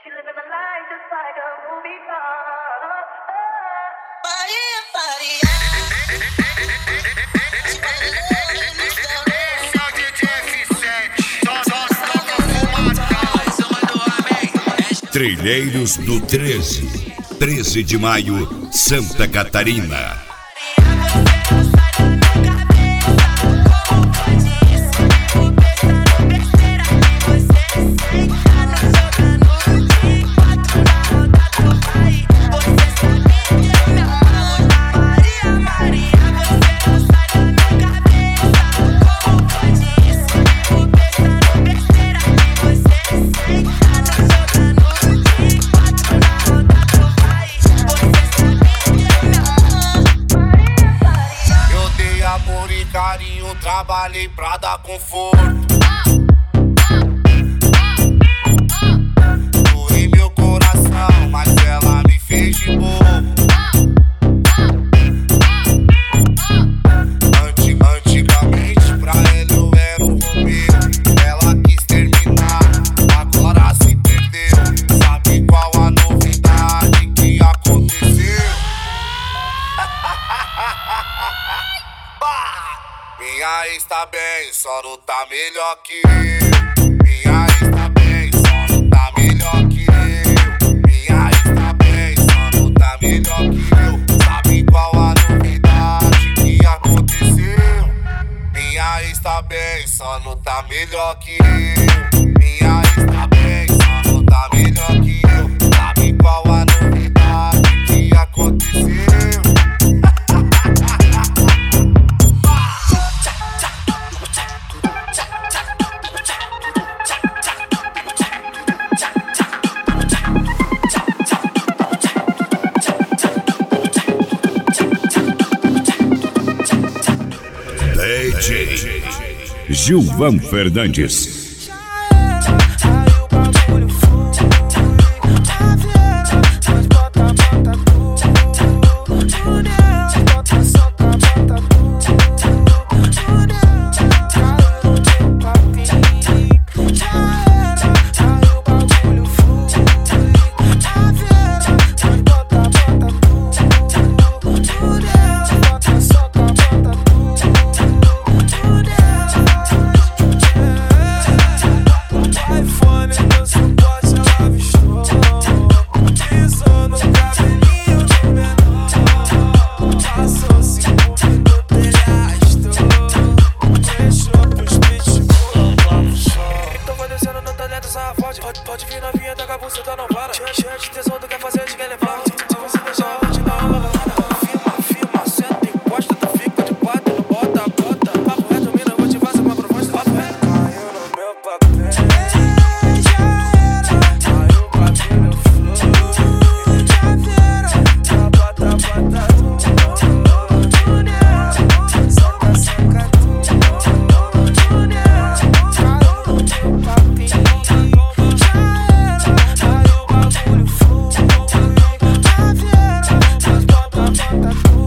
She living the life just like a movie star. Trilheiros do 13 de maio, Santa Catarina. Trabalhei pra dar conforto. Doei meu coração, mas ela me fez de bobo. Antigamente pra ela eu era o Romeu. Ela quis terminar, agora se perdeu. Sabe qual a novidade que aconteceu? Minha ex tá bem, só não tá melhor que eu. Minha ex tá bem, só não tá melhor que eu. Minha ex tá bem, só não tá melhor que eu. Sabe qual a novidade que aconteceu? Minha ex tá bem, só não tá melhor que eu. Minha ex tá bem, só não tá melhor que eu. Sabe qual a novidade que aconteceu? DJ Gilvan Fernandes. Pode vir novinha, tá com a buceta, não para. Cheia de tesão, tu quer fazer de quem levar. Se você deixar, eu vou te dar uma balada. Firma, senta, encosta, tu fica de quatro, não bota. Papo reto, mina, eu vou te fazer uma proposta. Papo reto. Caiu no meu papel. Já era. Caiu o cabelo, flor. Já vieram. Bota. Saca, tu.